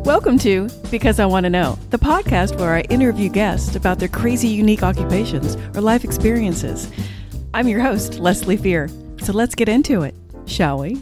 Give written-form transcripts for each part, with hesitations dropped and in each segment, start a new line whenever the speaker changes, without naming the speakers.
Welcome to Because I Want to Know, the podcast where I interview guests about their crazy, unique occupations or life experiences. I'm your host, Leslie Fear. So let's get into it, shall we?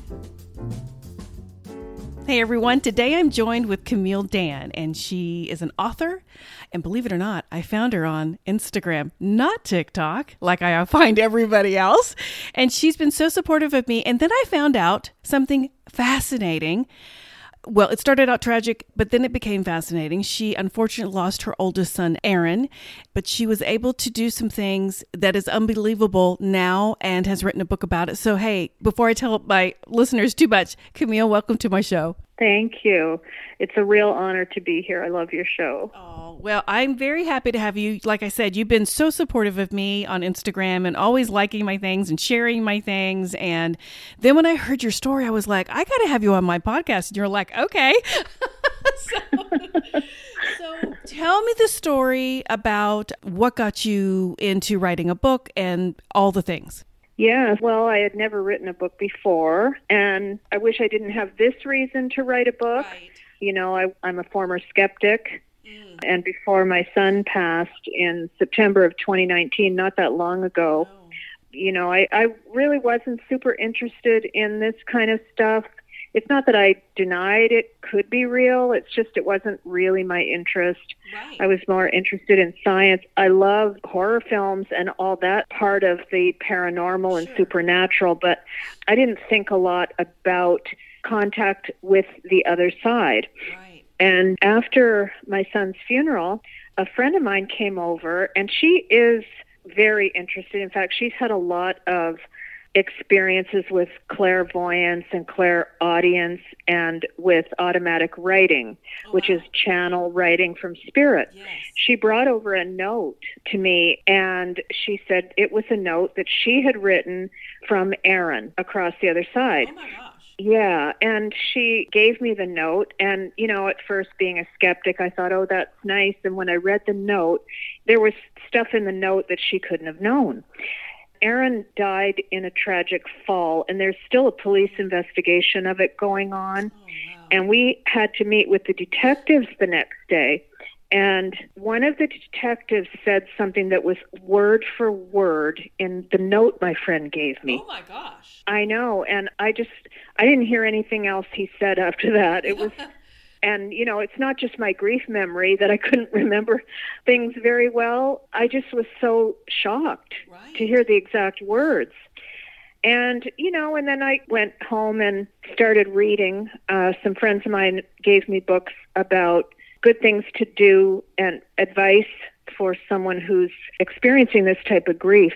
Hey everyone, today I'm joined with Camille Dan, and she is an author. And believe it or not, I found her on Instagram, not TikTok, like I find everybody else. And she's been so supportive of me. And then I found out something fascinating. Well, it started out tragic, but then it became fascinating. She unfortunately lost her oldest son, Aaron, but she was able to do some things that is unbelievable now and has written a book about it. So, hey, before I tell my listeners too much, Camille, welcome to my show.
Thank you. It's a real honor to be here. I love your show.
Oh, well, I'm very happy to have you. Like I said, you've been so supportive of me on Instagram and always liking my things and sharing my things. And then when I heard your story, I was like, I got to have you on my podcast. And you're like, okay. So tell me the story about what got you into writing a book and all the things.
Yeah, well, I had never written a book before, and I wish I didn't have this reason to write a book.
Right.
You know, I'm a former skeptic, and before my son passed in September of 2019, not that long ago, you know, I really wasn't super interested in this kind of stuff. It's not that I denied it could be real. It's just it wasn't really my interest. Right. I was more interested in science. I love horror films and all that part of the paranormal and supernatural, but I didn't think a lot about contact with the other side. Right. And after my son's funeral, a friend of mine came over, and she is very interested. In fact, she's had a lot of experiences with clairvoyance and clairaudience and with automatic writing, which is channel writing from spirit. Yes. She brought over a note to me, and she said it was a note that she had written from Aaron across the other side. Oh my gosh. Yeah, and she gave me the note, and, you know, at first being a skeptic, I thought, oh, that's nice. And when I read the note, there was stuff in the note that she couldn't have known. Aaron died in a tragic fall, and there's still a police investigation of it going on. Oh, wow. And we had to meet with the detectives the next day. And one of the detectives said something that was word for word in the note my friend gave me. Oh, my gosh. I know. And I didn't hear anything else he said after that. It was... And, you know, it's not just my grief memory that I couldn't remember things very well. I just was so shocked to hear the exact words. And, you know, and then I went home and started reading. Some friends of mine gave me books about good things to do and advice for someone who's experiencing this type of grief.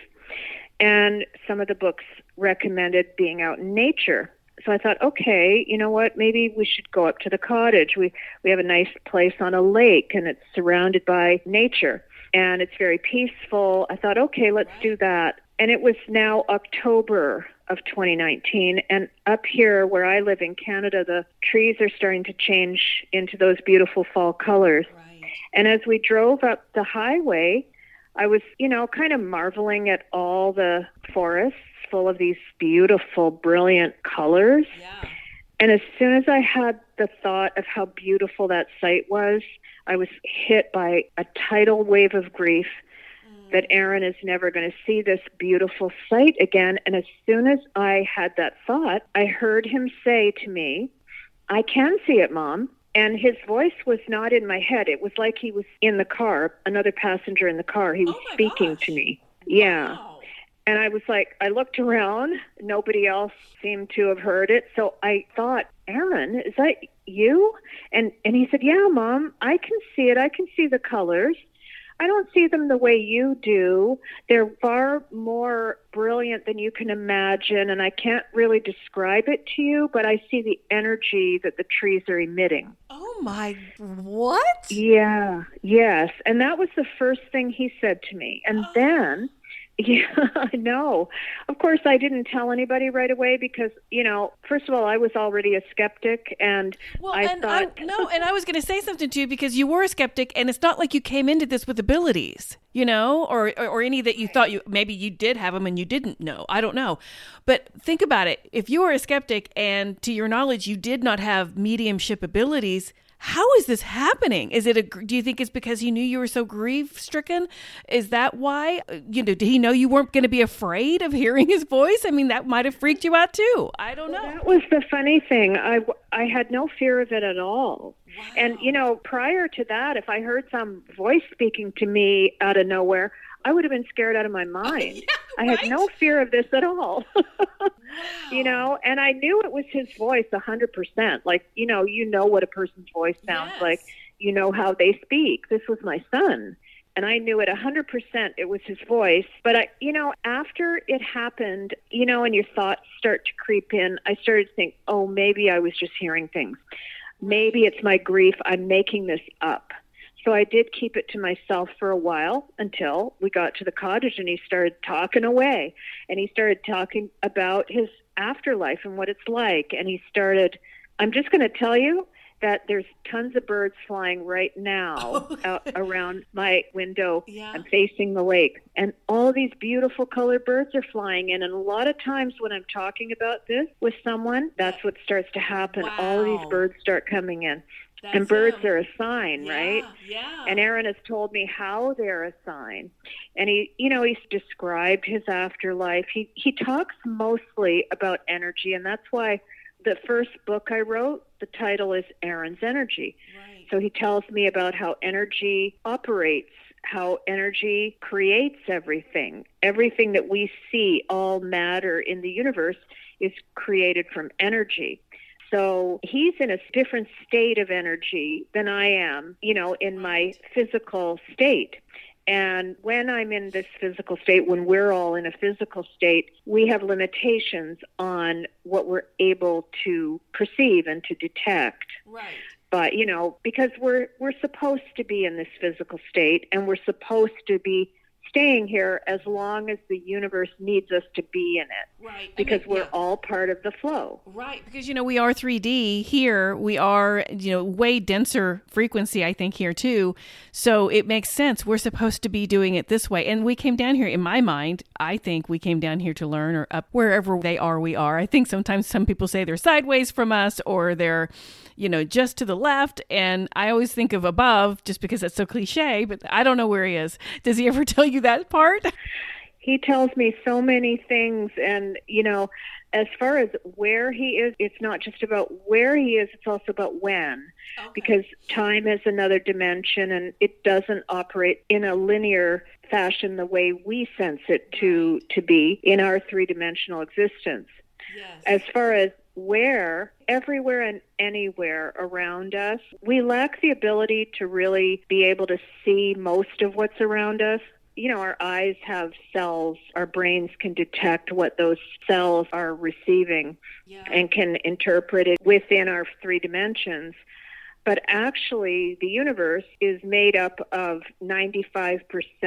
And some of the books recommended being out in nature. So I thought, okay, you know what, maybe we should go up to the cottage. We have a nice place on a lake, and it's surrounded by nature, and it's very peaceful. I thought, okay, let's do that. And it was now October of 2019, and up here where I live in Canada, the trees are starting to change into those beautiful fall colors. Right. And as we drove up the highway, I was, you know, kind of marveling at all the forests full of these beautiful, brilliant colors. Yeah. And as soon as I had the thought of how beautiful that sight was, I was hit by a tidal wave of grief that Aaron is never going to see this beautiful sight again. And as soon as I had that thought, I heard him say to me, I can see it, Mom. And his voice was not in my head. It was like he was in the car, another passenger in the car. He was speaking to me. Yeah. Wow. And I was like, I looked around. Nobody else seemed to have heard it. So I thought, Aaron, is that you? And he said, yeah, Mom, I can see it. I can see the colors. I don't see them the way you do. They're far more brilliant than you can imagine. And I can't really describe it to you, but I see the energy that the trees are emitting.
Oh my, what?
Yeah, yes. And that was the first thing he said to me. And then... Yeah, I know. Of course, I didn't tell anybody right away because, you know, first of all, I was already a skeptic, and I
was going to say something to you because you were a skeptic, and it's not like you came into this with abilities, you know, or any that you thought maybe you did have them and you didn't know. I don't know. But think about it. If you were a skeptic and to your knowledge, you did not have mediumship abilities, how is this happening? Do you think it's because he knew you were so grief stricken? Is that why? Did he know you weren't going to be afraid of hearing his voice? I mean, that might have freaked you out too. I don't know.
That was the funny thing. I had no fear of it at all. Wow. And, prior to that, if I heard some voice speaking to me out of nowhere, I would have been scared out of my mind.
Yeah, right?
I had no fear of this at all.
Wow.
And I knew it was his voice 100%. Like, you know what a person's voice sounds like. You know how they speak. This was my son. And I knew it 100% it was his voice. But, after it happened, and your thoughts start to creep in, I started to think, oh, maybe I was just hearing things. Maybe it's my grief. I'm making this up. So I did keep it to myself for a while until we got to the cottage and he started talking away. And he started talking about his afterlife and what it's like. And I'm just going to tell you that there's tons of birds flying right now out around my window.
Yeah.
I'm facing the lake. And all these beautiful colored birds are flying in. And a lot of times when I'm talking about this with someone, that's what starts to happen.
Wow.
All of these birds start coming in.
And
birds are a sign, right?
Yeah.
And Aaron has told me how they're a sign. And he's described his afterlife. He talks mostly about energy, and that's why the first book I wrote, the title is Aaron's Energy.
Right.
So he tells me about how energy operates, how energy creates everything. Everything that we see, all matter in the universe, is created from energy. So he's in a different state of energy than I am, in my physical state. And when I'm in this physical state, when we're all in a physical state, we have limitations on what we're able to perceive and to detect.
Right.
But, because we're supposed to be in this physical state and we're supposed to be staying here as long as the universe needs us to be in it.
Right.
Because we're all part of the flow.
Right. Because, we are 3D here. We are, way denser frequency, I think, here too. So it makes sense. We're supposed to be doing it this way. And we came down here, in my mind, I think we came down here to learn, or up wherever they are, we are. I think sometimes some people say they're sideways from us, or they're, just to the left. And I always think of above just because it's so cliche, but I don't know where he is. Does he ever tell you that part?
He tells me so many things. And, as far as where he is, it's not just about where he is, it's also about when. Okay. Because time is another dimension and it doesn't operate in a linear fashion the way we sense it to be in our three-dimensional existence.
Yes.
As far as where, everywhere and anywhere around us, we lack the ability to really be able to see most of what's around us. Our eyes have cells. Our brains can detect what those cells are receiving and can interpret it within our three dimensions. But actually, the universe is made up of 95%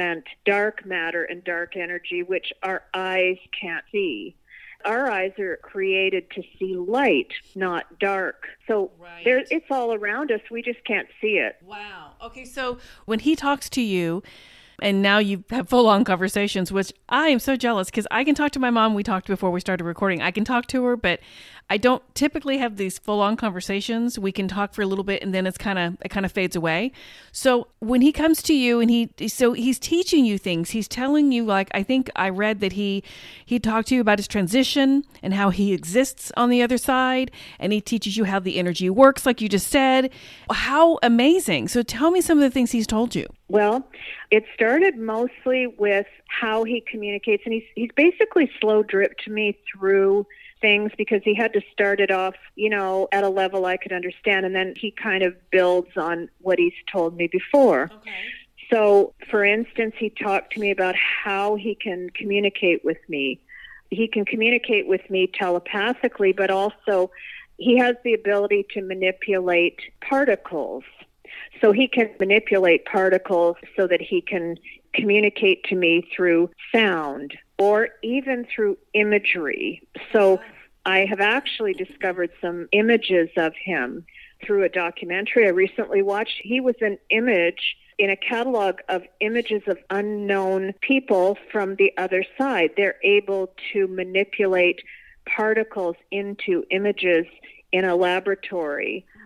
dark matter and dark energy, which our eyes can't see. Our eyes are created to see light, not dark. So it's all around us. We just can't see it.
Wow. Okay, so when he talks to you, and now you have full-on conversations, which I am so jealous because I can talk to my mom. We talked before we started recording. I can talk to her, but I don't typically have these full-on conversations. We can talk for a little bit, and then it kind of fades away. So when he comes to you, and he's teaching you things. He's telling you, like, I think I read that he talked to you about his transition and how he exists on the other side, and he teaches you how the energy works, like you just said. How amazing! So tell me some of the things he's told you.
Well, it started mostly with how he communicates, and he's basically slow dripped me through things because he had to start it off, at a level I could understand, and then he kind of builds on what he's told me before.
Okay.
So, for instance, he talked to me about how he can communicate with me. He can communicate with me telepathically, but also he has the ability to manipulate particles. So he can manipulate particles so that he can communicate to me through sound or even through imagery. So I have actually discovered some images of him through a documentary I recently watched. He was an image in a catalog of images of unknown people from the other side. They're able to manipulate particles into images in a laboratory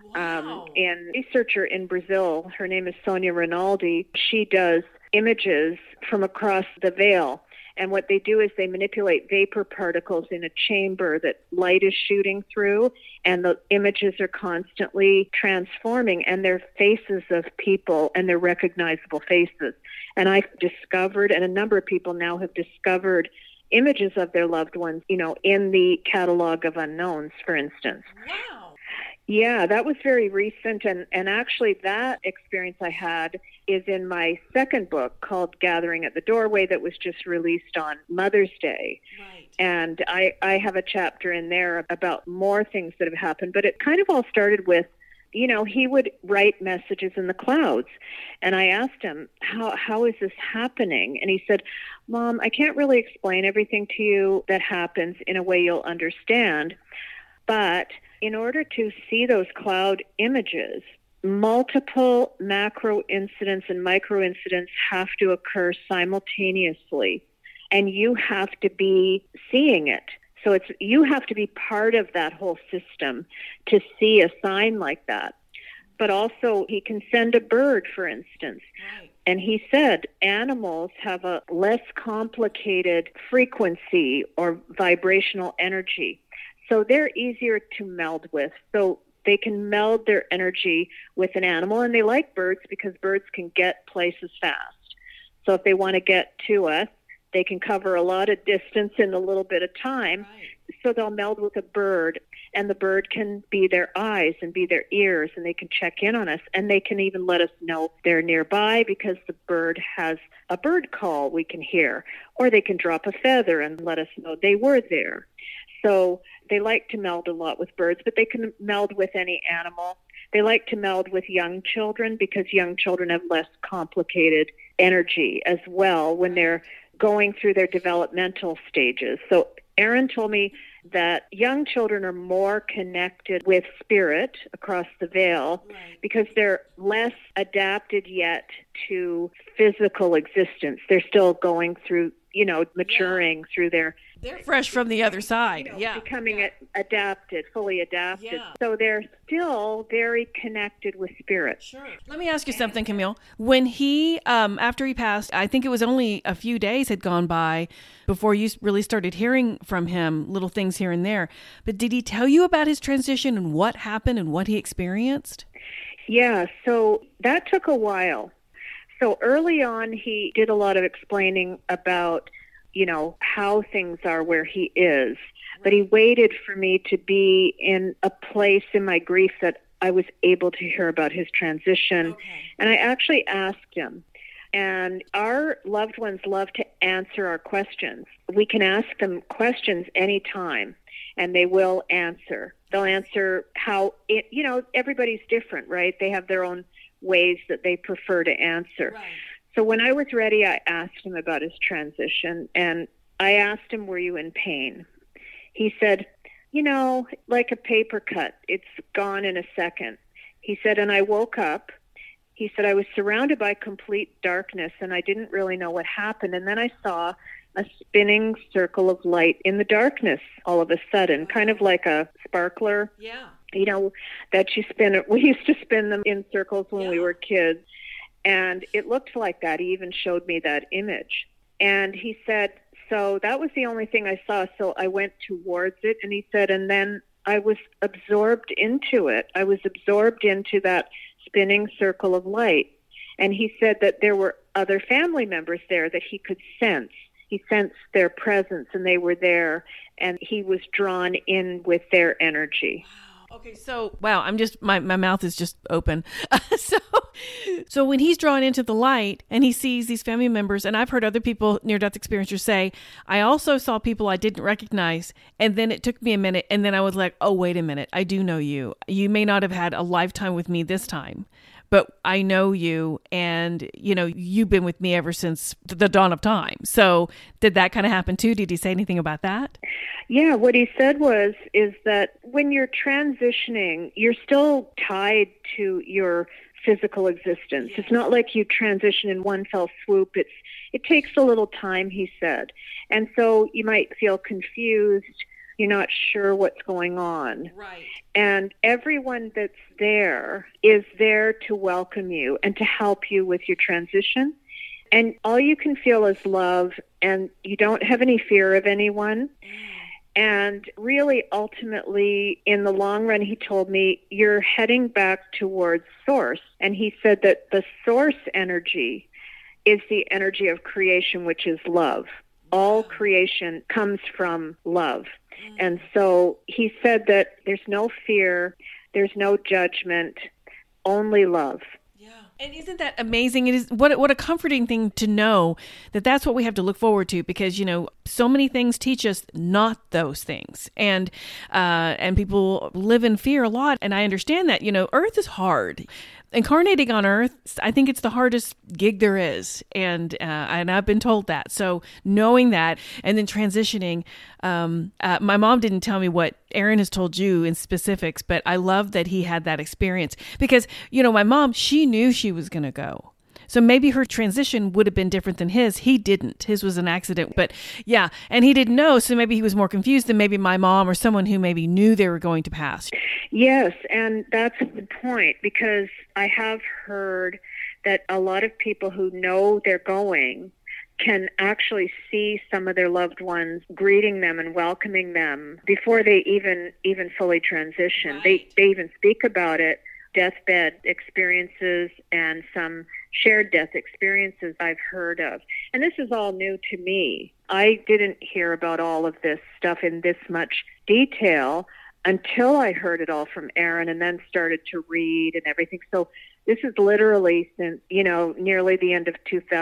Wow.
And a researcher in Brazil, her name is Sonia Rinaldi, she does images from across the veil. And what they do is they manipulate vapor particles in a chamber that light is shooting through, and the images are constantly transforming, and they're faces of people, and they're recognizable faces. And I've discovered, and a number of people now have discovered, images of their loved ones, in the catalog of unknowns, for instance.
Wow.
Yeah, that was very recent. And actually that experience I had is in my second book called Gathering at the Doorway that was just released on Mother's Day.
Right.
And I have a chapter in there about more things that have happened. But it kind of all started with, he would write messages in the clouds. And I asked him, how is this happening? And he said, Mom, I can't really explain everything to you that happens in a way you'll understand. But in order to see those cloud images, multiple macro incidents and micro incidents have to occur simultaneously. And you have to be seeing it. So you have to be part of that whole system to see a sign like that. But also, he can send a bird, for instance.
Right.
And he said animals have a less complicated frequency or vibrational energy. So they're easier to meld with. So they can meld their energy with an animal. And they like birds because birds can get places fast. So if they want to get to us, they can cover a lot of distance in a little bit of time.
Right.
So they'll meld with a bird, and the bird can be their eyes and be their ears, and they can check in on us, and they can even let us know they're nearby because the bird has a bird call we can hear, or they can drop a feather and let us know they were there. So they like to meld a lot with birds, but they can meld with any animal. They like to meld with young children because young children have less complicated energy as well when they're going through their developmental stages. So Aaron told me that young children are more connected with spirit across the veil because they're less adapted yet to physical existence. They're still going through, maturing through their...
They're fresh from the other side.
Becoming adapted, fully adapted.
Yeah.
So they're still very connected with spirit.
Sure. Let me ask you something, Camille. When he, after he passed, I think it was only a few days had gone by before you really started hearing from him, little things here and there. But did he tell you about his transition and what happened and what he experienced?
Yeah, so that took a while. So early on, he did a lot of explaining about how things are where he is. But he waited for me to be in a place in my grief that I was able to hear about his transition.
Okay.
And I actually asked him. And our loved ones love to answer our questions. We can ask them questions anytime, and they will answer. They'll answer how, everybody's different, right? They have their own ways that they prefer to answer.
Right.
So when I was ready, I asked him about his transition, and I asked him, were you in pain? He said, like a paper cut, it's gone in a second. He said, and I woke up. He said, I was surrounded by complete darkness, and I didn't really know what happened. And then I saw a spinning circle of light in the darkness all of a sudden, kind of like a sparkler.
Yeah.
That you spin. We used to spin them in circles when we were kids. And it looked like that. He even showed me that image. And he said, so that was the only thing I saw. So I went towards it. And he said, and then I was absorbed into it. I was absorbed into that spinning circle of light. And he said that there were other family members there that he could sense. He sensed their presence, and they were there. And he was drawn in with their energy.
Okay, so wow, my mouth is just open. So when he's drawn into the light and he sees these family members, and I've heard other people near-death experiencers say, I also saw people I didn't recognize, and then it took me a minute, and then I was like, oh, wait a minute, I do know you. You may not have had a lifetime with me this time, but I know you, and you've been with me ever since the dawn of time. So did that kind of happen too? Did he say anything about that?
Yeah, what he said is that when you're transitioning, you're still tied to your physical existence. It's not like you transition in one fell swoop. It takes a little time, he said. And so you might feel confused. You're not sure what's going on.
Right.
And everyone that's there is there to welcome you and to help you with your transition. And all you can feel is love, and you don't have any fear of anyone. And really, ultimately, in the long run, he told me, you're heading back towards source. And he said that the source energy is the energy of creation, which is love. All creation comes from love. And so he said that there's no fear, there's no judgment, only love.
And isn't that amazing? It is what a comforting thing to know that that's what we have to look forward to, because, you know, so many things teach us not those things. And people live in fear a lot. And I understand that, you know, Earth is hard. Incarnating on Earth, I think it's the hardest gig there is. And I've been told that. So knowing that and then transitioning, my mom didn't tell me what Aaron has told you in specifics, but I love that he had that experience because, you know, my mom, she knew she was going to go. So maybe her transition would have been different than his. He didn't. His was an accident. But yeah, and he didn't know. So maybe he was more confused than maybe my mom or someone who maybe knew they were going to pass.
Yes, and that's the point, because I have heard that a lot of people who know they're going can actually see some of their loved ones greeting them and welcoming them before they even fully transition. Right. They even speak about it, deathbed experiences and some shared death experiences I've heard of. And this is all new to me. I didn't hear about all of this stuff in this much detail until I heard it all from Aaron and then started to read and everything. So this is literally since, you know, nearly the end of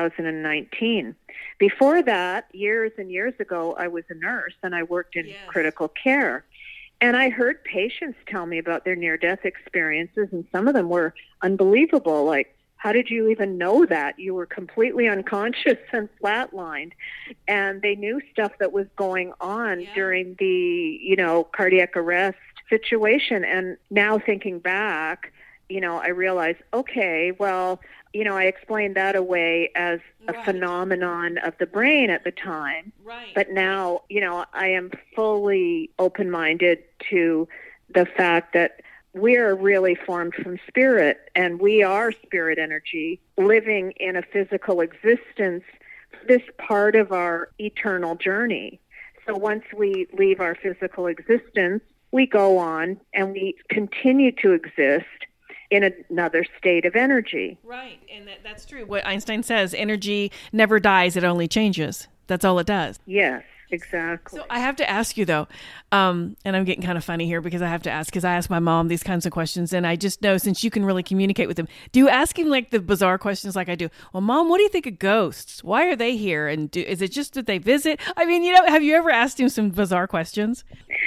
2019. Before that, years and years ago, I was a nurse and I worked in critical care. And I heard patients tell me about their near-death experiences, and some of them were unbelievable, like, how did you even know that? You were completely unconscious and flatlined. And they knew stuff that was going on during the, you know, cardiac arrest situation. And now thinking back, you know, I realized, okay, well, you know, I explained that away as a phenomenon of the brain at the time. Right. But now, you know, I am fully open-minded to the fact that we're really formed from spirit, and we are spirit energy living in a physical existence, this part of our eternal journey. So once we leave our physical existence, we go on and we continue to exist in another state of energy.
Right, and that's true. What Einstein says, energy never dies, it only changes. That's all it does.
Yes. Exactly.
So I have to ask you, though, and I'm getting kind of funny here because I have to ask, because I ask my mom these kinds of questions, and I just know since you can really communicate with them, do you ask him like the bizarre questions like I do? Well, Mom, what do you think of ghosts? Why are they here? And is it just that they visit? I mean, you know, have you ever asked him some bizarre questions?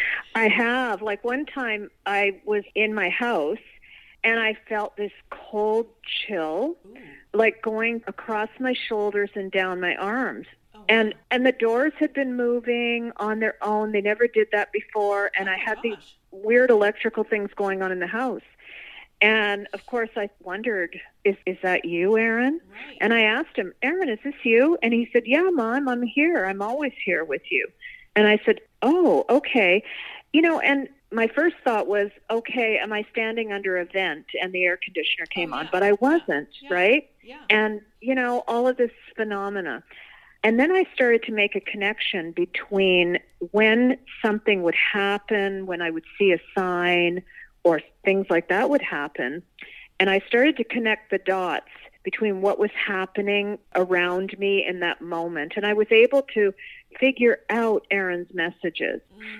I have. Like one time I was in my house and I felt this cold chill, like going across my shoulders and down my arms. And the doors had been moving on their own. They never did that before. And I had these weird electrical things going on in the house. And, of course, I wondered, is that you, Aaron? Right. And I asked him, Aaron, is this you? And he said, yeah, Mom, I'm here. I'm always here with you. And I said, oh, okay. You know, and my first thought was, okay, am I standing under a vent and the air conditioner came on? But I wasn't, right? Yeah. And, you know, all of this phenomena. And then I started to make a connection between when something would happen, when I would see a sign or things like that would happen. And I started to connect the dots between what was happening around me in that moment. And I was able to figure out Aaron's messages.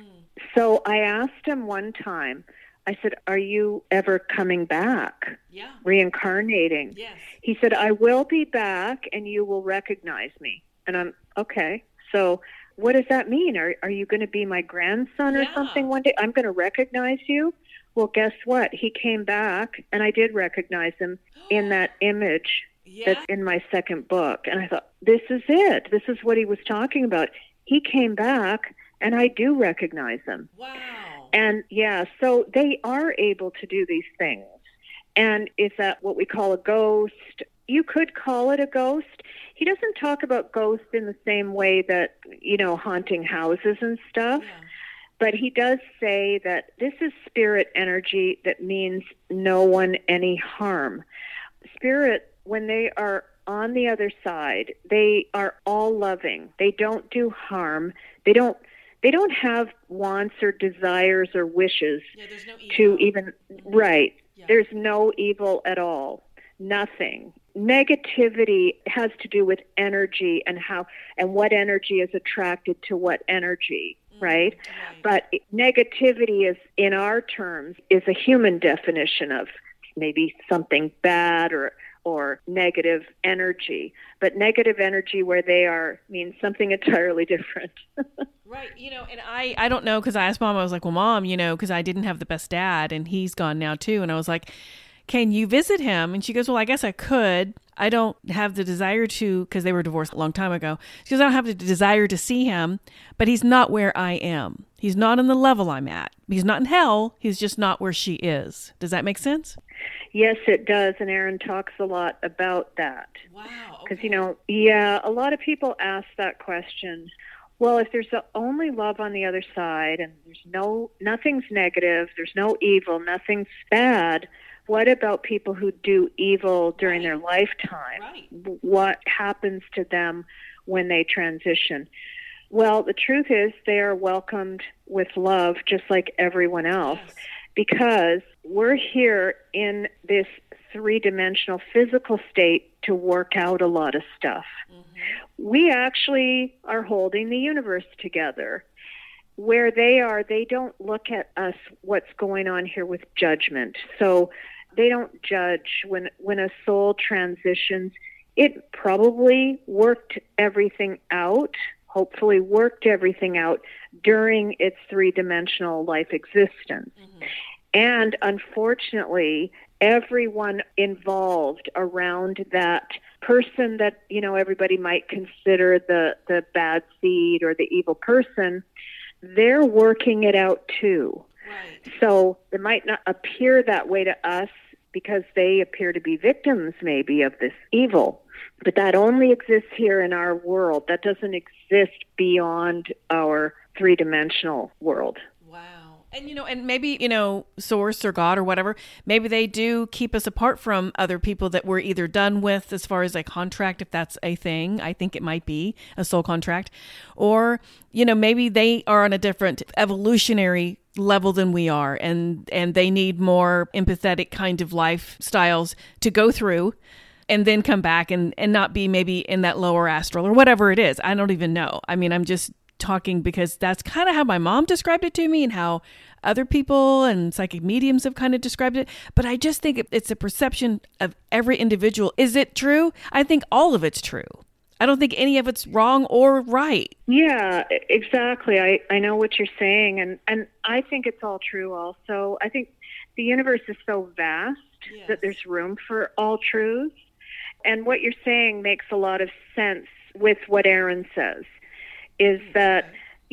So I asked him one time, I said, are you ever coming back? Yeah. Reincarnating? Yes. He said, I will be back and you will recognize me. And I'm, okay, so what does that mean? Are you going to be my grandson or something one day? I'm going to recognize you? Well, guess what? He came back, and I did recognize him in that image that's in my second book. And I thought, this is it. This is what he was talking about. He came back, and I do recognize him. Wow. And, so they are able to do these things. And is that what we call a ghost? You could call it a ghost. He doesn't talk about ghosts in the same way that, you know, haunting houses and stuff. Yeah. But he does say that this is spirit energy that means no one any harm. Spirit, when they are on the other side, they are all loving. They don't do harm. They don't have wants or desires or wishes to even, right. Yeah. There's no evil at all. Nothing. Negativity has to do with energy and what energy is attracted to what energy, right? But negativity is, in our terms, is a human definition of maybe something bad or negative energy. But negative energy where they are means something entirely different.
Right. And I don't know, because I asked Mom, I was like, well, Mom, because I didn't have the best dad and he's gone now too. And I was like, can you visit him? And she goes, well, I guess I could. I don't have the desire to, because they were divorced a long time ago. She goes, I don't have the desire to see him, but he's not where I am. He's not on the level I'm at. He's not in hell. He's just not where she is. Does that make sense?
Yes, it does. And Erin talks a lot about that.
Wow.
Because, a lot of people ask that question. Well, if there's only love on the other side and nothing's negative, there's no evil, nothing's bad, what about people who do evil during their lifetime?
Right.
What happens to them when they transition? Well, the truth is they are welcomed with love just like everyone else, because we're here in this three-dimensional physical state to work out a lot of stuff. Mm-hmm. We actually are holding the universe together. Where they are, they don't look at us, what's going on here, with judgment. So they don't judge. When a soul transitions, it probably worked everything out, hopefully worked everything out during its three-dimensional life existence. Mm-hmm. And unfortunately, everyone involved around that person that, everybody might consider the bad seed or the evil person, they're working it out too. Right. So it might not appear that way to us because they appear to be victims maybe of this evil. But that only exists here in our world. That doesn't exist beyond our three-dimensional world.
Wow. And, and maybe, Source or God or whatever, maybe they do keep us apart from other people that we're either done with as far as a contract, if that's a thing. I think it might be a soul contract. Or, maybe they are on a different evolutionary level than we are, and they need more empathetic kind of lifestyles to go through and then come back and not be maybe in that lower astral or whatever it is. I don't even know. I mean, I'm just talking because that's kind of how my mom described it to me and how other people and psychic mediums have kind of described it. But I just think it's a perception of every individual. Is it true? I think all of it's true. I don't think any of it's wrong or right.
Yeah, exactly. I know what you're saying. And I think it's all true also. I think the universe is so vast that there's room for all truths. And what you're saying makes a lot of sense with what Erin says, is that,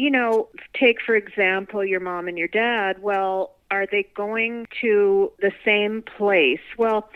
take, for example, your mom and your dad. Well, are they going to the same place? Well,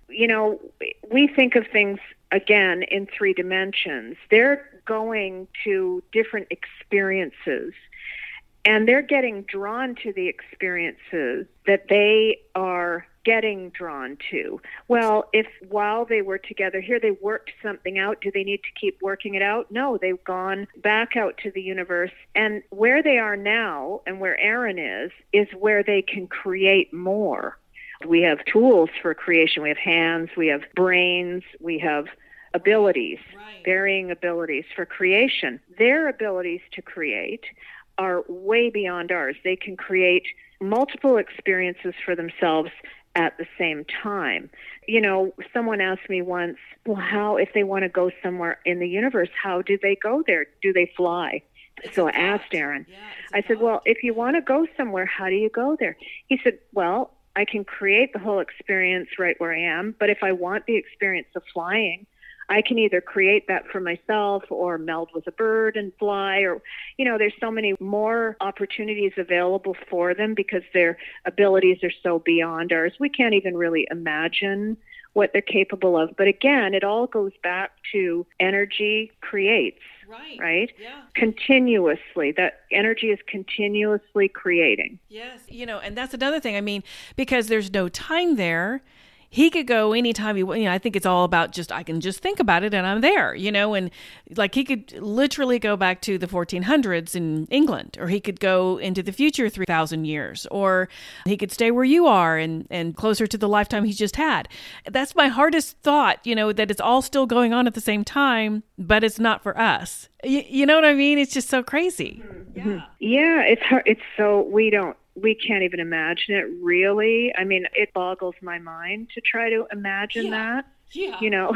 we think of things, again, in three dimensions. They're going to different experiences, and they're getting drawn to the experiences that they are getting drawn to. Well, if while they were together here, they worked something out, do they need to keep working it out? No, they've gone back out to the universe. And where they are now and where Erin is where they can create more. We have tools for creation. We have hands, we have brains, we have abilities, varying abilities for creation. Their abilities to create are way beyond ours. They can create multiple experiences for themselves at the same time. Someone asked me once, well, how, if they want to go somewhere in the universe, how do they go there? Do they fly? So I asked Erin. I said, well, if you want to go somewhere, how do you go there? He said, well, I can create the whole experience right where I am, but if I want the experience of flying, I can either create that for myself or meld with a bird and fly, or, there's so many more opportunities available for them because their abilities are so beyond ours. We can't even really imagine what they're capable of. But again, it all goes back to energy creates, right?
Yeah.
Continuously. That energy is continuously creating.
Yes. And that's another thing. I mean, because there's no time there. He could go anytime he, I think it's all about I can just think about it and I'm there, and like he could literally go back to the 1400s in England, or he could go into the future 3,000 years, or he could stay where you are and closer to the lifetime he's just had. That's my hardest thought, that it's all still going on at the same time, but it's not for us. You know what I mean? It's just so crazy.
Mm-hmm. Yeah, it's hard. It's so, we can't even imagine it, really. I mean, it boggles my mind to try to imagine that.
Yeah.
I know.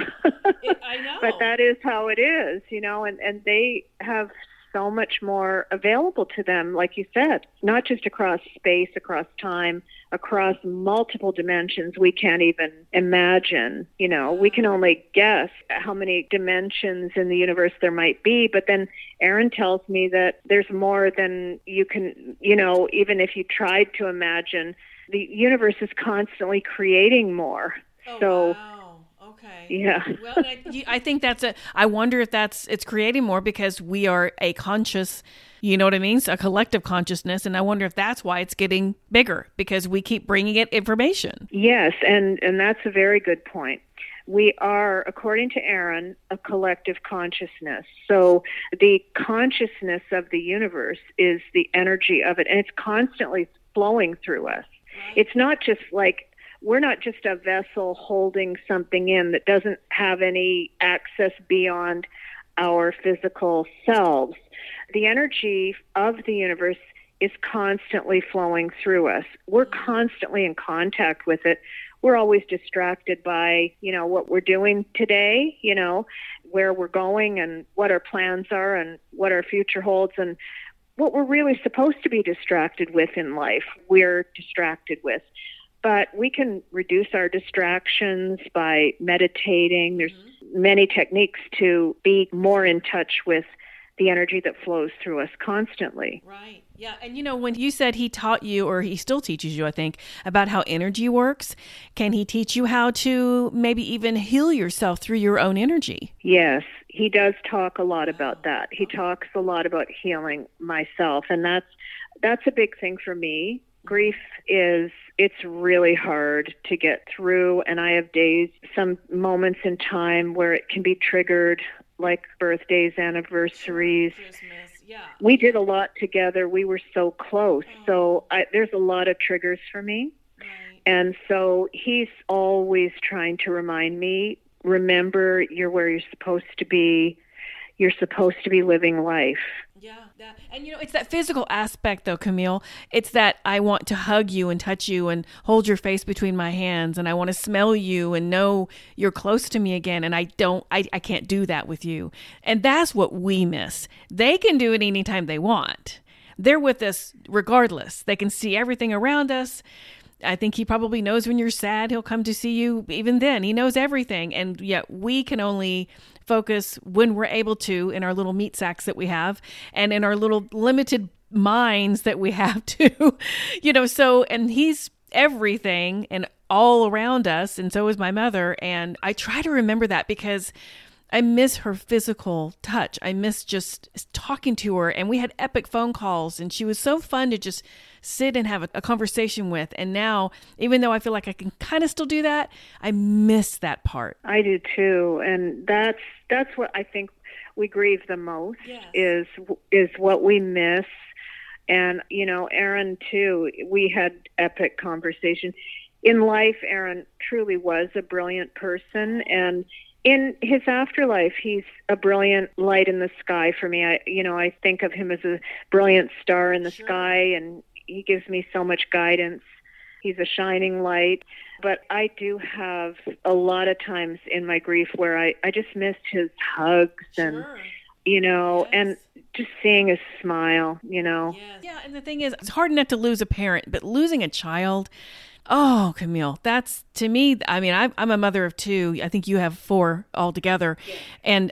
But that is how it is, and they have so much more available to them, like you said, not just across space, across time, across multiple dimensions we can't even imagine. We can only guess how many dimensions in the universe there might be, but then Aaron tells me that there's more than you can, even if you tried to imagine. The universe is constantly creating more.
Oh,
so
wow. Okay.
Yeah.
Well, I think I wonder if it's creating more because we are a conscious, you know what I mean? So a collective consciousness. And I wonder if that's why it's getting bigger, because we keep bringing it information.
Yes. And that's a very good point. We are, according to Aaron, a collective consciousness. So the consciousness of the universe is the energy of it. And it's constantly flowing through us. Right. It's not just like, we're not just a vessel holding something in that doesn't have any access beyond our physical selves. The energy of the universe is constantly flowing through us. We're constantly in contact with it. We're always distracted by, what we're doing today, where we're going and what our plans are and what our future holds and what we're really supposed to be distracted with in life. We're distracted with. But we can reduce our distractions by meditating. There's many techniques to be more in touch with the energy that flows through us constantly.
Right. Yeah. And when you said he taught you, or he still teaches you, I think, about how energy works, can he teach you how to maybe even heal yourself through your own energy?
Yes, he does talk a lot about that. He talks a lot about healing myself. And that's a big thing for me. Grief it's really hard to get through, and I have days, some moments in time where it can be triggered, like birthdays, anniversaries.
Christmas, yeah.
We did a lot together. We were so close. So there's a lot of triggers for me.
Right.
And so he's always trying to remind me, remember, you're where you're supposed to be. You're supposed to be living life.
Yeah. And it's that physical aspect though, Camille. It's that I want to hug you and touch you and hold your face between my hands, and I want to smell you and know you're close to me again. And I can't do that with you. And that's what we miss. They can do it anytime they want. They're with us regardless. They can see everything around us. I think he probably knows when you're sad. He'll come to see you even then. He knows everything. And yet we can only focus when we're able to in our little meat sacks that we have and in our little limited minds that we have to, and he's everything and all around us. And so is my mother. And I try to remember that because I miss her physical touch. I miss just talking to her. And we had epic phone calls, and she was so fun to just sit and have a conversation with. And now, even though I feel like I can kind of still do that, I miss that part.
I do too. And that's what I think we grieve the most. Yes. is what we miss. And, Aaron too, we had epic conversations. In life, Aaron truly was a brilliant person, and in his afterlife, he's a brilliant light in the sky for me. I think of him as a brilliant star in the sky, and he gives me so much guidance. He's a shining light. But I do have a lot of times in my grief where I just missed his hugs and,
Yes.
and just seeing his smile,
Yes. Yeah, and the thing is, it's hard enough to lose a parent, but losing a child, Oh, Camille, that's to me. I mean, I'm a mother of two. I think you have four altogether, and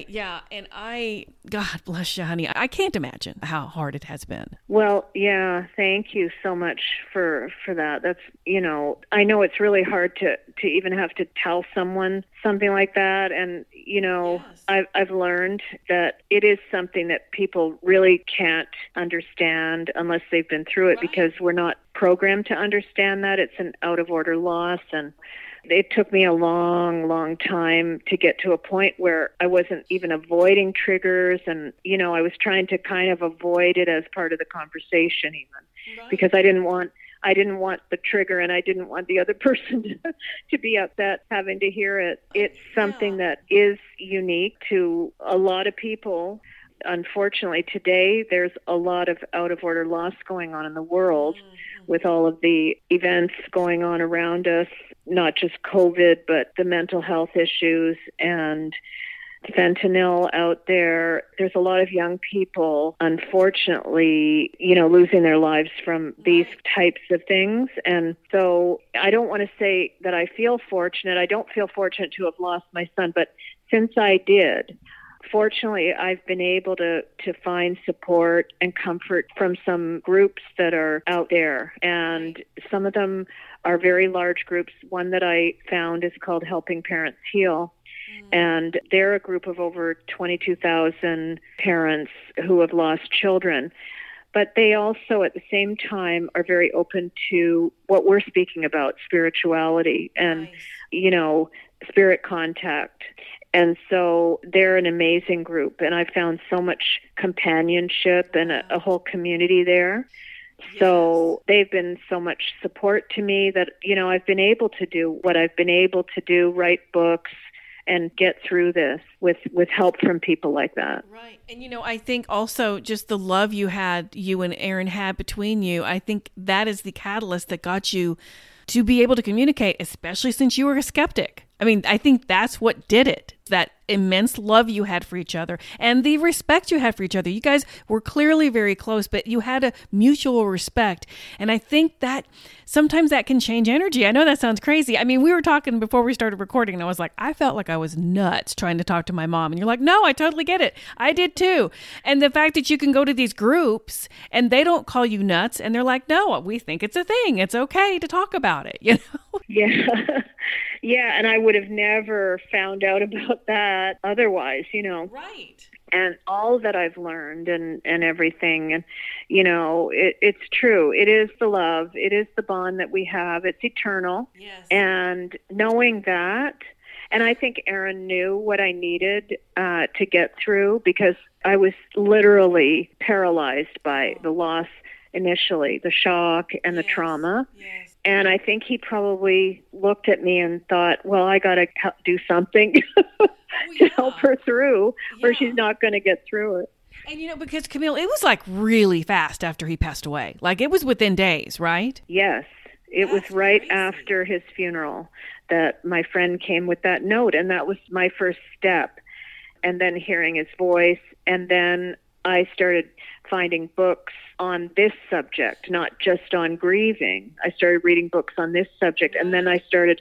God bless you, honey. I can't imagine how hard it has been.
Well, yeah, thank you so much for that. That's, I know it's really hard to even have to tell someone something like that, and I've learned that it is something that people really can't understand unless they've been through it, because we're not programmed to understand that. It's an out of order loss, and it took me a long, long time to get to a point where I wasn't even avoiding triggers, and I was trying to kind of avoid it as part of the conversation even, because I didn't want the trigger, and I didn't want the other person to be upset having to hear it. It's something that is unique to a lot of people. Unfortunately, today there's a lot of out of order loss going on in the world with all of the events going on around us, not just COVID, but the mental health issues and fentanyl out there. There's a lot of young people, unfortunately, losing their lives from these types of things. And so I don't want to say that I feel fortunate. I don't feel fortunate to have lost my son, but since I did, fortunately, I've been able to find support and comfort from some groups that are out there. And some of them are very large groups. One that I found is called Helping Parents Heal. And they're a group of over 22,000 parents who have lost children. But they also, at the same time, are very open to what we're speaking about, spirituality and, spirit contact. And so they're an amazing group. And I found so much companionship and a whole community there. So they've been so much support to me that, I've been able to do what I've been able to do, write books, and get through this with help from people like that.
Right. And, I think also just the love you and Aaron had between you, I think that is the catalyst that got you to be able to communicate, especially since you were a skeptic. I mean, I think that's what did it. That immense love you had for each other and the respect you had for each other. You guys were clearly very close, but you had a mutual respect. And I think that sometimes that can change energy. I know that sounds crazy. I mean, we were talking before we started recording, and I was like, I felt like I was nuts trying to talk to my mom. And you're like, no, I totally get it. I did too. And the fact that you can go to these groups and they don't call you nuts, and they're like, no, we think it's a thing. It's okay to talk about it,
Yeah. Yeah, and I would have never found out about that otherwise,
Right.
And all that I've learned and everything. And, it's true. It is the love. It is the bond that we have. It's eternal.
Yes.
And knowing that, and I think Aaron knew what I needed to get through, because I was literally paralyzed by the loss initially, the shock and the trauma.
Yes.
And I think he probably looked at me and thought, well, I got to do something to help her through, or she's not going to get through it.
And, because Camille, it was like really fast after he passed away. Like it was within days, right?
Yes. It was right after his funeral that my friend came with that note. And that was my first step. And then hearing his voice. And then I started finding books on this subject, not just on grieving. I started reading books on this subject. And then I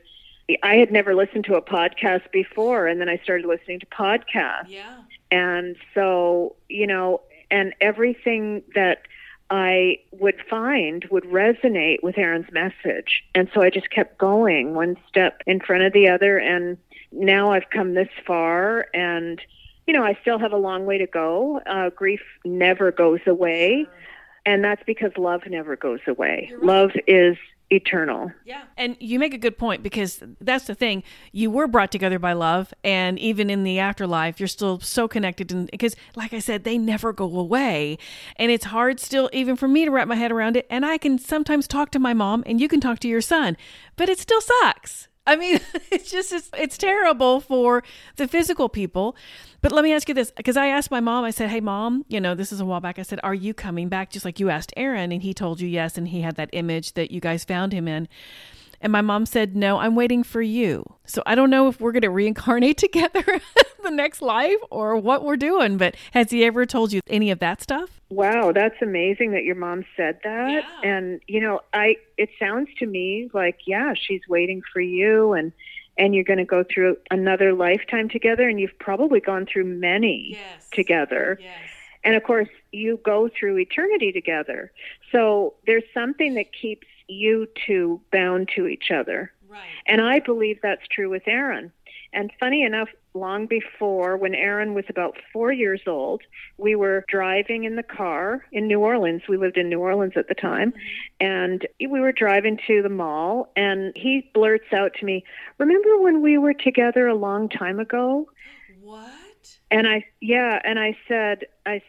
had never listened to a podcast before. And then I started listening to podcasts.
Yeah.
And so, and everything that I would find would resonate with Aaron's message. And so I just kept going one step in front of the other. And now I've come this far, and I still have a long way to go. Grief never goes away. Sure. And that's because love never goes away. Right. Love is eternal.
Yeah. And you make a good point, because that's the thing. You were brought together by love. And even in the afterlife, you're still so connected. And because, like I said, they never go away. And it's hard still, even for me, to wrap my head around it. And I can sometimes talk to my mom, and you can talk to your son, but it still sucks. I mean, it's terrible for the physical people. But let me ask you this, because I asked my mom, I said, hey, Mom, this is a while back. I said, are you coming back? Just like you asked Aaron, and he told you yes. And he had that image that you guys found him in. And my mom said, no, I'm waiting for you. So I don't know if we're going to reincarnate together the next life or what we're doing, but has he ever told you any of that stuff?
Wow, that's amazing that your mom said that.
Yeah.
And, it sounds to me like, yeah, she's waiting for you and you're going to go through another lifetime together, and you've probably gone through many together.
Yes.
And of course, you go through eternity together. So there's something that keeps you two bound to each other.
Right.
And I believe that's true with Aaron. And funny enough, long before, when Aaron was about 4 years old, we were driving in the car in New Orleans. We lived in New Orleans at the time. Mm-hmm. And we were driving to the mall, and he blurts out to me, remember when we were together a long time ago?
What?
And I said,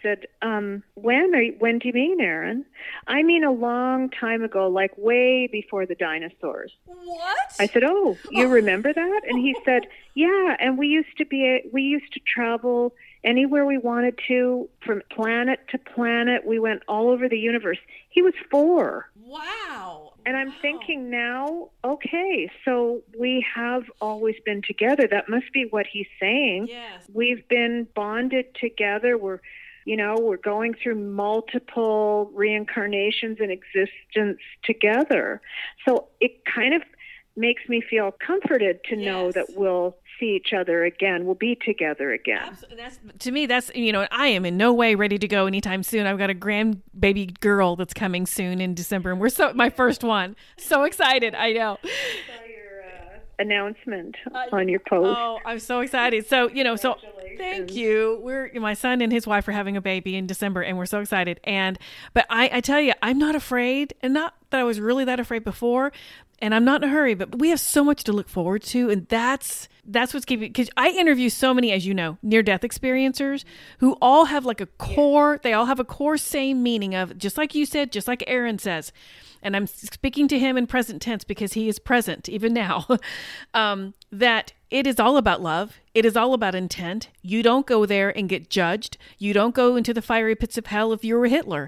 when do you mean, Aaron? I mean a long time ago, like way before the dinosaurs.
What?
I said, oh, you remember that? And he said, yeah. And we used to travel anywhere we wanted to, from planet to planet. We went all over the universe. He was 4.
Wow.
And I'm thinking now, okay, so we have always been together. That must be what he's saying.
Yes.
We've been bonded together. We're going through multiple reincarnations and existence together. So it kind of makes me feel comforted to know that we'll see each other again. We'll be together again.
Absolutely. To me, I am in no way ready to go anytime soon. I've got a grandbaby girl that's coming soon in December, and my first one. So excited. I know.
Announcement on your post.
Oh, I'm so excited. So, thank you. My son and his wife are having a baby in December, and we're so excited. But I tell you, I'm not afraid, and not that I was really that afraid before, and I'm not in a hurry, but we have so much to look forward to. And that's what's keeping, because I interview so many, as you know, near-death experiencers who all have like they all have a core same meaning of, just like you said, just like Aaron says. And I'm speaking to him in present tense because he is present even now, that it is all about love. It is all about intent. You don't go there and get judged. You don't go into the fiery pits of hell if you were Hitler.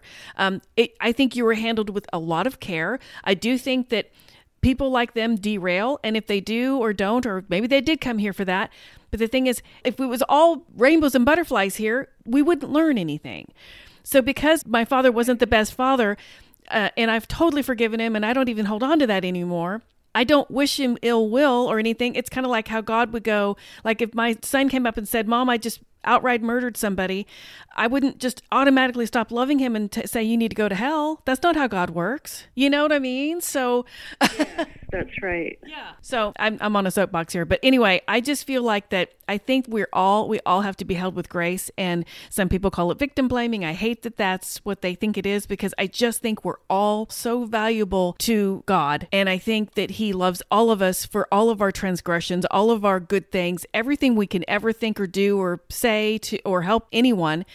I think you were handled with a lot of care. I do think that people like them derail, and if they do or don't, or maybe they did come here for that. But the thing is, if it was all rainbows and butterflies here, we wouldn't learn anything. So because my father wasn't the best father, and I've totally forgiven him, and I don't even hold on to that anymore. I don't wish him ill will or anything. It's kind of like how God would go, like if my son came up and said, Mom, I just outright murdered somebody, I wouldn't just automatically stop loving him and say you need to go to hell. That's not how God works. You know what I mean? So
yes, that's right.
Yeah. So I'm on a soapbox here, but anyway, I just feel like that. I think we all have to be held with grace, and some people call it victim blaming. I hate that that's what they think it is, because I just think we're all so valuable to God, and I think that He loves all of us for all of our transgressions, all of our good things, everything we can ever think or do or say to or help anyone.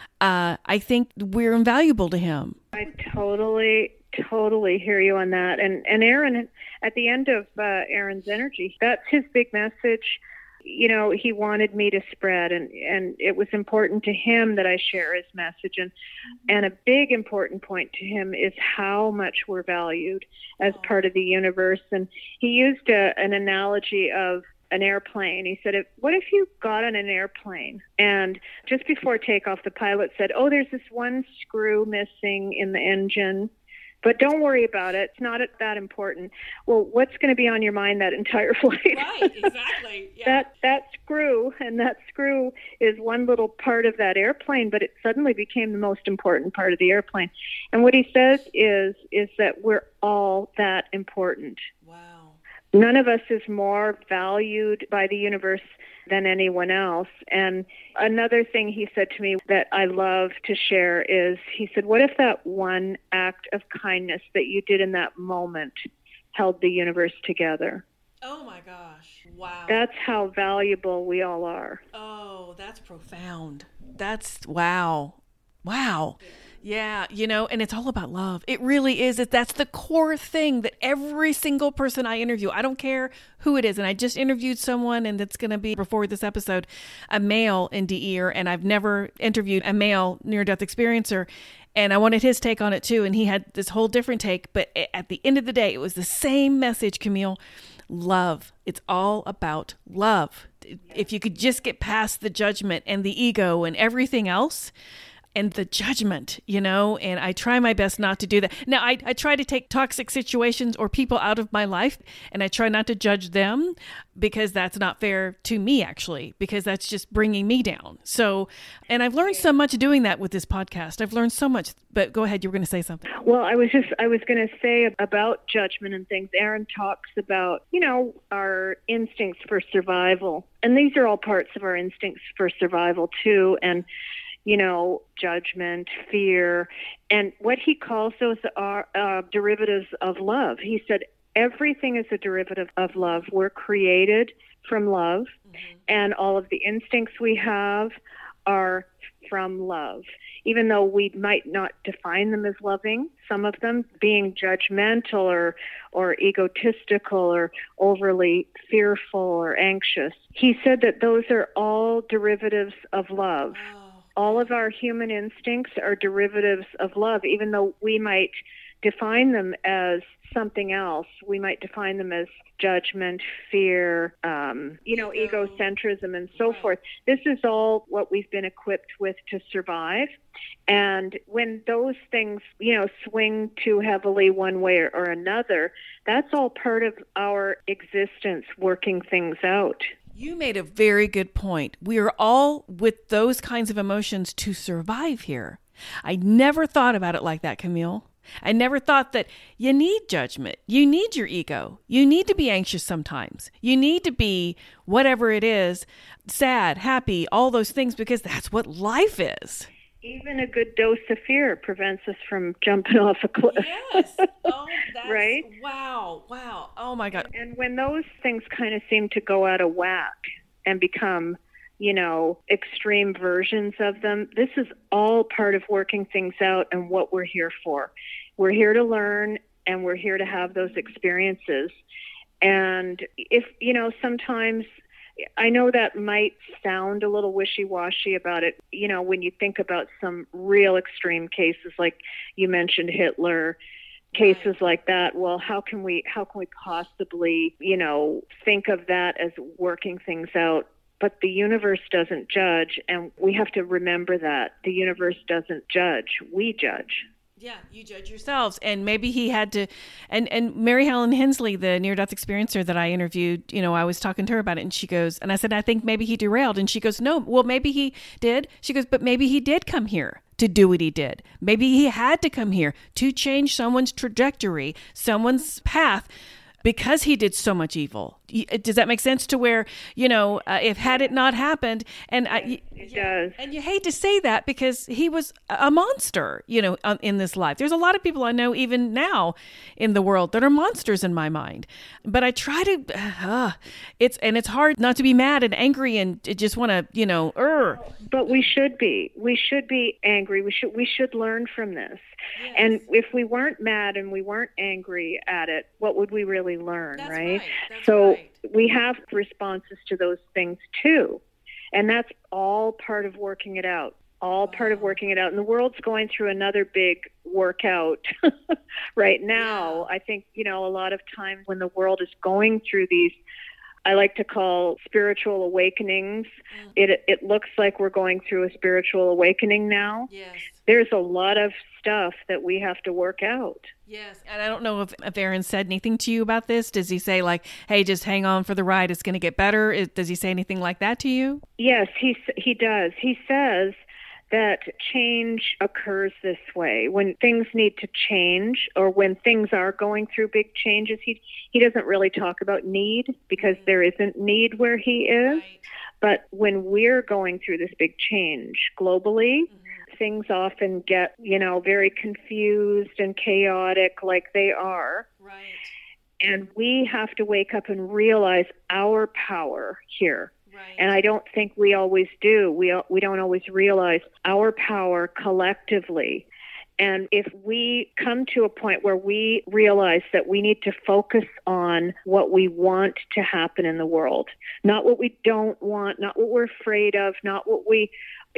I think we're invaluable to Him.
I totally hear you on that. And Aaron, at the end of Aaron's energy, that's his big message. He wanted me to spread, and it was important to him that I share his message. And a big important point to him is how much we're valued as part of the universe. And he used an analogy of an airplane. He said, what if you got on an airplane and just before takeoff, the pilot said, oh, there's this one screw missing in the engine, but don't worry about it. It's not that important. Well, what's going to be on your mind that entire flight?
Right, exactly. Yeah.
that screw is one little part of that airplane, but it suddenly became the most important part of the airplane. And what he says is that we're all that important.
Wow.
None of us is more valued by the universe than anyone else. And another thing he said to me that I love to share is, he said, what if that one act of kindness that you did in that moment held the universe together?
Oh my gosh. Wow.
That's how valuable we all are.
Oh, that's profound. That's wow. Wow. Yeah, and it's all about love. It really is. That's the core thing that every single person I interview, I don't care who it is. And I just interviewed someone, and that's going to be before this episode, a male in DEER, and I've never interviewed a male near-death experiencer. And I wanted his take on it too. And he had this whole different take. But at the end of the day, it was the same message, Camille. Love. It's all about love. If you could just get past the judgment and the ego and everything else, and the judgment, and I try my best not to do that. Now, I try to take toxic situations or people out of my life, and I try not to judge them, because that's not fair to me, actually, because that's just bringing me down. So, and I've learned so much doing that with this podcast. I've learned so much, but go ahead. You were going to say something.
Well, I was going to say about judgment and things. Aaron talks about, our instincts for survival, and these are all parts of our instincts for survival too. And judgment, fear, and what he calls those are derivatives of love. He said everything is a derivative of love. We're created from love, and all of the instincts we have are from love. Even though we might not define them as loving, some of them being judgmental or egotistical or overly fearful or anxious. He said that those are all derivatives of love. All of our human instincts are derivatives of love, even though we might define them as something else. We might define them as judgment, fear, egocentrism, and so forth. This is all what we've been equipped with to survive. And when those things, swing too heavily one way or another, that's all part of our existence working things out.
You made a very good point. We are all with those kinds of emotions to survive here. I never thought about it like that, Camille. I never thought that you need judgment. You need your ego. You need to be anxious sometimes. You need to be whatever it is, sad, happy, all those things, because that's what life is.
Even a good dose of fear prevents us from jumping off a cliff.
Yes. Oh, that's
right?
Wow. Oh, my God.
And when those things kind of seem to go out of whack and become, extreme versions of them, this is all part of working things out and what we're here for. We're here to learn, and we're here to have those experiences. And if, sometimes I know that might sound a little wishy-washy about it, when you think about some real extreme cases, like you mentioned Hitler, cases like that. Well, how can we possibly, think of that as working things out? But the universe doesn't judge, and we have to remember that. The universe doesn't judge. We judge.
Yeah, you judge yourselves. And maybe he had to, and Mary Helen Hensley, the near-death experiencer that I interviewed, I was talking to her about it, and she goes, and I said, I think maybe he derailed. And she goes, no, well, maybe he did. She goes, but maybe he did come here to do what he did. Maybe he had to come here to change someone's trajectory, someone's path, because he did so much evil. Does that make sense? To where, if had it not happened, and
it does.
And you hate to say that, because he was a monster, in this life. There's a lot of people I know even now in the world that are monsters in my mind. But I try to, it's hard not to be mad and angry and just want to,
But we should be. We should be angry. We should learn from this.
Yes.
And if we weren't mad and we weren't angry at it, what would we really learn,
That's
right?
That's
so
right.
We have responses to those things too. And that's all part of working it out. Part of working it out. And the world's going through another big workout right now.
Yeah.
I think, a lot of times when the world is going through these, I like to call spiritual awakenings. It looks like we're going through a spiritual awakening now.
Yes.
There's a lot of stuff that we have to work out.
Yes. And I don't know if Aaron said anything to you about this. Does he say like, hey, just hang on for the ride, it's going to get better? Does he say anything like that to you?
Yes, he does. He says that change occurs this way. When things need to change, or when things are going through big changes, he doesn't really talk about need, because there isn't need where he is.
Right.
But when we're going through this big change globally, things often get, very confused and chaotic, like they are.
Right.
And we have to wake up and realize our power here.
Right.
And I don't think we always do. We don't always realize our power collectively. And if we come to a point where we realize that we need to focus on what we want to happen in the world, not what we don't want, not what we're afraid of, not what we,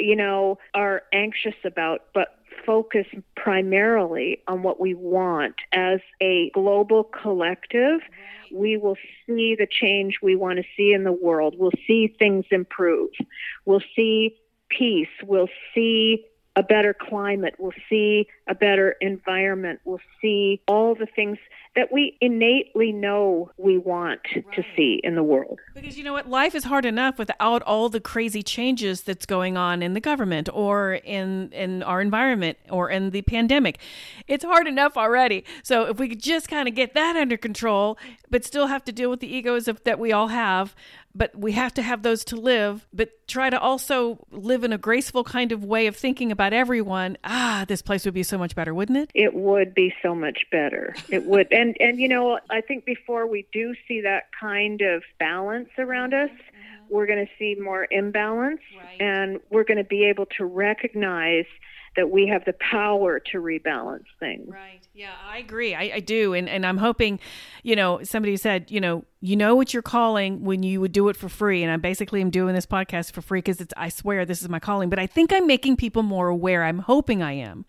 are anxious about, but focus primarily on what we want as a global collective, we will see the change we want to see in the world. We'll see things improve. We'll see peace. We'll see a better climate. We'll see a better environment. We'll see all the things that we innately know we want to see in the world.
Because you know what? Life is hard enough without all the crazy changes that's going on in the government or in our environment or in the pandemic. It's hard enough already. So if we could just kind of get that under control, but still have to deal with the egos that we all have, but we have to have those to live, but try to also live in a graceful kind of way of thinking about everyone. This place would be so much better, wouldn't it?
It would be so much better. It would. And I think before we do see that kind of balance around us, we're going to see more imbalance, and we're going to be able to recognize that we have the power to rebalance things.
Right. Yeah, I agree. I do. And I'm hoping, somebody said, you know what you're calling when you would do it for free. And I basically am doing this podcast for free because I swear this is my calling. But I think I'm making people more aware. I'm hoping I am.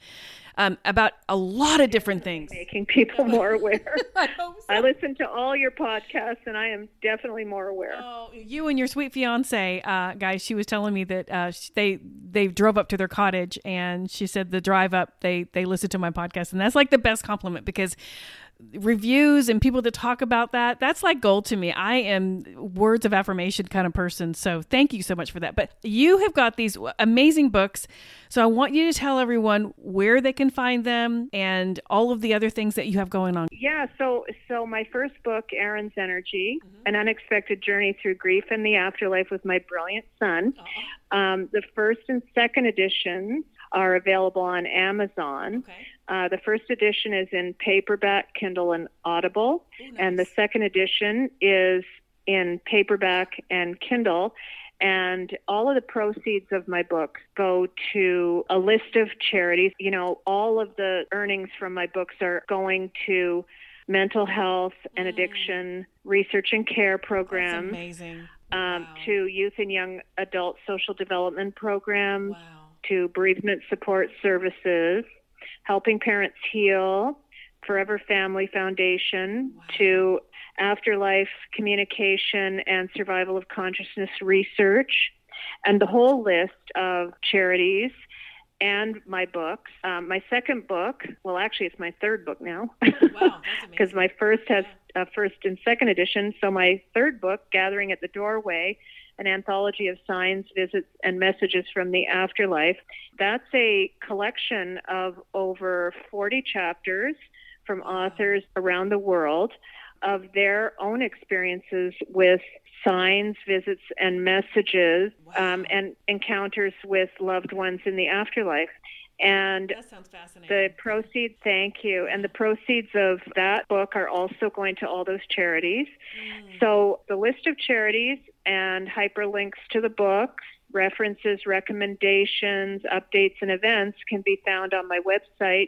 About a lot of different things.
Making people more aware.
I hope so.
I listen to all your podcasts, and I am definitely more aware.
Oh, you and your sweet fiance, guys, she was telling me that they drove up to their cottage, and she said the drive up, they listened to my podcast, and that's like the best compliment, because reviews and people that talk about that's like gold to me. I am words of affirmation kind of person. So thank you so much for that. But you have got these amazing books. So I want you to tell everyone where they can find them and all of the other things that you have going on.
Yeah. So my first book, Erin's Energy, An Unexpected Journey Through Grief and the Afterlife with My Brilliant Son. The first and second editions are available on Amazon.
Okay.
The first edition is in paperback, Kindle, and Audible.
Ooh, nice.
And the second edition is in paperback and Kindle. And all of the proceeds of my books go to a list of charities. All of the earnings from my books are going to mental health and addiction research and care programs.
That's amazing.
Wow. To youth and young adult social development programs.
Wow.
To bereavement support services, Helping Parents Heal, Forever Family Foundation, to afterlife communication and survival of consciousness research, and the whole list of charities and my books. My second book, well, actually, it's my third book now.
Wow, that's amazing.
Because my first has first and second edition. So my third book, Gathering at the Doorway, an anthology of signs, visits, and messages from the afterlife. That's a collection of over 40 chapters from authors around the world of their own experiences with signs, visits, and messages, and encounters with loved ones in the afterlife. And
that sounds fascinating.
The proceeds, thank you. And the proceeds of that book are also going to all those charities. So the list of charities and hyperlinks to the books, references, recommendations, updates, and events can be found on my website,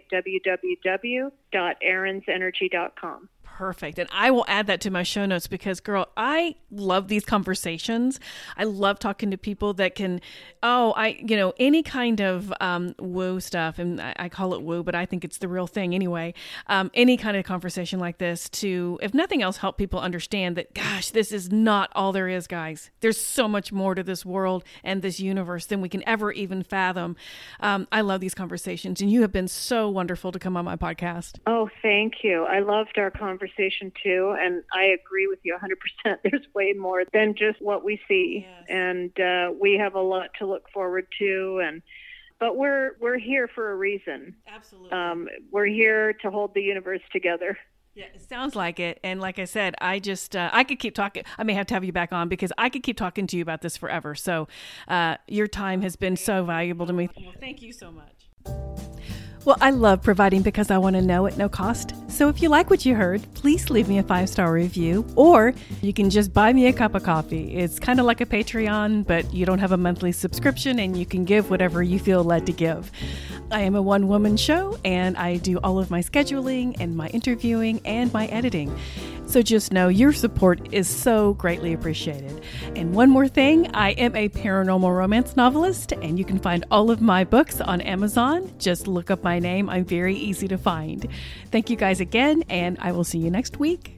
www.aronsenergy.com.
Perfect. And I will add that to my show notes because, girl, I love these conversations. I love talking to people that can, any kind of woo stuff. And I call it woo, but I think it's the real thing anyway. Any kind of conversation like this to, if nothing else, help people understand that, gosh, this is not all there is, guys. There's so much more to this world and this universe than we can ever even fathom. I love these conversations, and you have been so wonderful to come on my podcast.
Oh, thank you. I loved our conversation too, and I agree with you 100%. There's way more than just what we see, yes. And we have a lot to look forward to, but we're here for a reason.
Absolutely.
We're here to hold the universe together.
Yeah, it sounds like it. And like I said, I could keep talking. I may have to have you back on because I could keep talking to you about this forever. So your time has been so valuable to me. Well, thank you so much. Well, I love providing because I want to know at no cost. So if you like what you heard, please leave me a 5-star review, or you can just buy me a cup of coffee. It's kind of like a Patreon, but you don't have a monthly subscription and you can give whatever you feel led to give. I am a one-woman show, and I do all of my scheduling and my interviewing and my editing. So just know your support is so greatly appreciated. And one more thing, I am a paranormal romance novelist, and you can find all of my books on Amazon. Just look up my name. I'm very easy to find. Thank you guys again, and I will see you next week.